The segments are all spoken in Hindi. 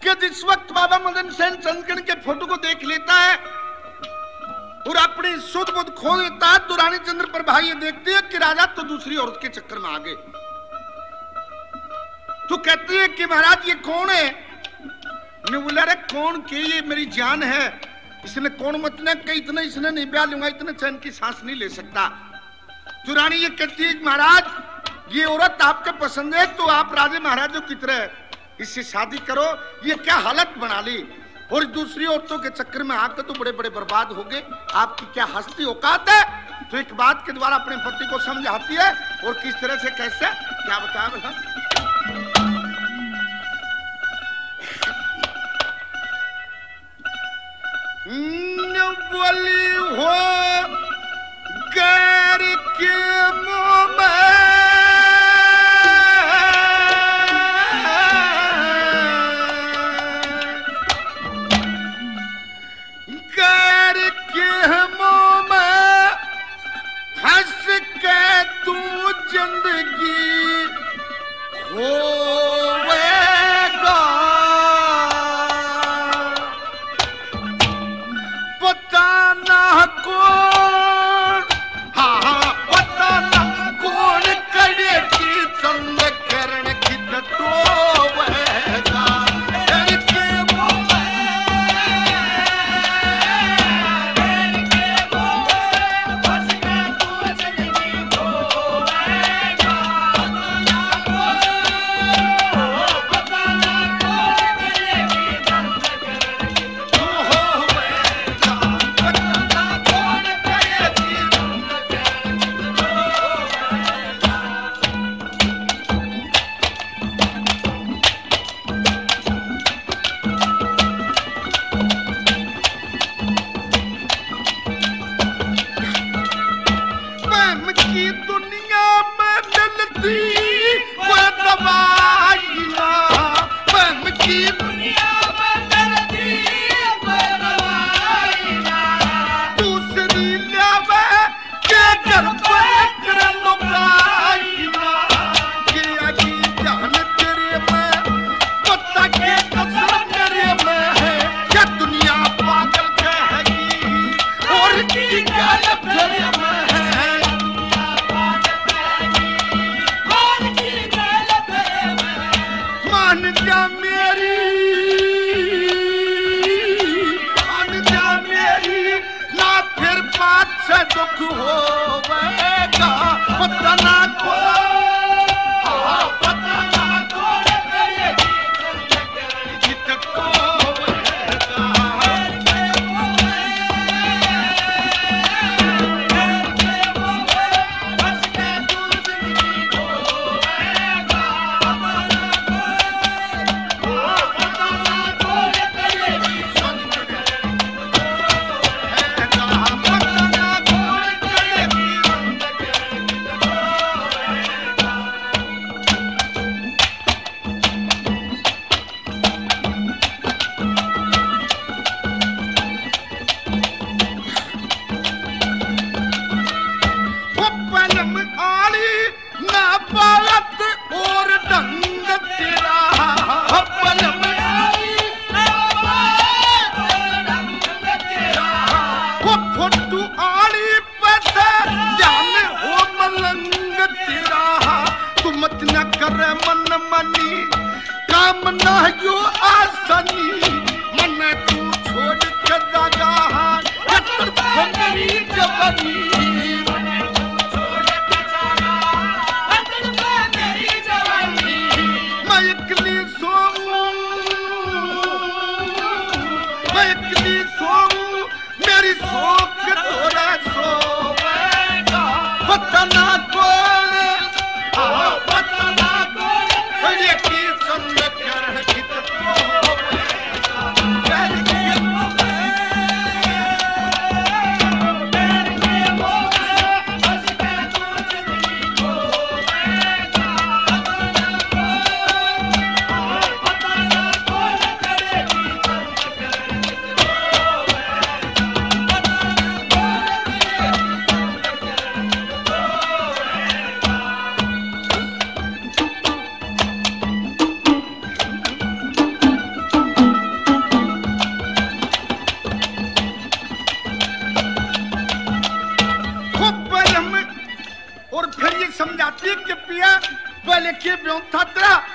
कि जिस वक्त बाबा मदन सेन चंदगढ़ के फोटो को देख लेता है और अपनी शुद्ध बुद्ध खो देता है, तो रानी चंद्र प्रभा ये देखती है कि राजा तो दूसरी औरत के चक्कर में आ गए। तो कहती है कि महाराज ये कौन है? ने बोला अरे कौन के, ये मेरी जान है, इसने कौन मतलब कि इतना इसने नहीं ब्याह लूंगा, इतने चैन की सांस नहीं ले सकता। तो रानी ये कहती है महाराज ये औरत आपके पसंद है तो आप राजे महाराजों की तरह इससे शादी करो। ये क्या हालत बना ली, और दूसरी औरतों के चक्कर में आकर तो बड़े बड़े बर्बाद हो गए, आपकी क्या हस्ती औकात है? तो एक बात के द्वारा अपने पति को समझाती है और किस तरह से कैसे क्या बताया बेटा। बोली हो गैर के मुंह में गैर के मुंह में फंस के तू जिंदगी खोएगा। पता ना कौन, हाँ पता ना कौन करे की संग करण की टोवेगा।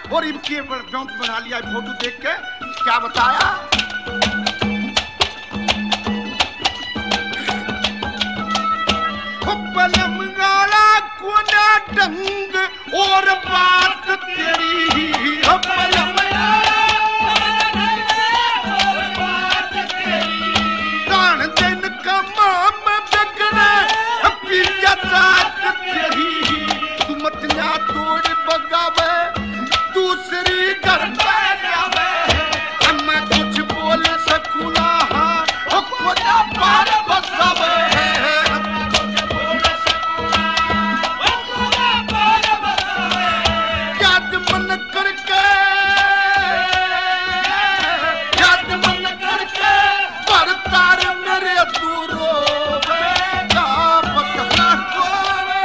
और इनके डोंक बना लिया फोटो देख के। क्या बताया? पलमगाड़ा कोना डंग और बात तेरी, दान दिन का माम बिगड़े पिया जात तेरी, तू मतिया तोड़ बगावे दूसरी घर में जावे, मैं कुछ बोल सकूं ना खुदा पार बसावे, याद मन करके पर तार मेरे दूरो बेगा पतना कोवे,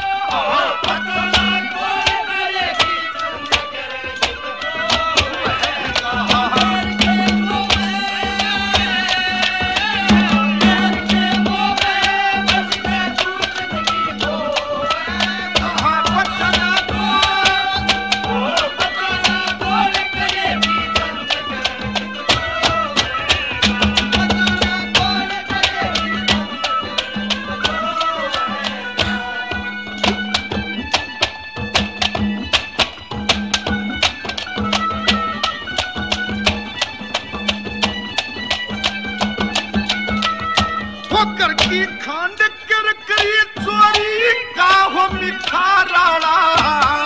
होकर की खांड कर करी चोरी का हो मिठा राड़ा,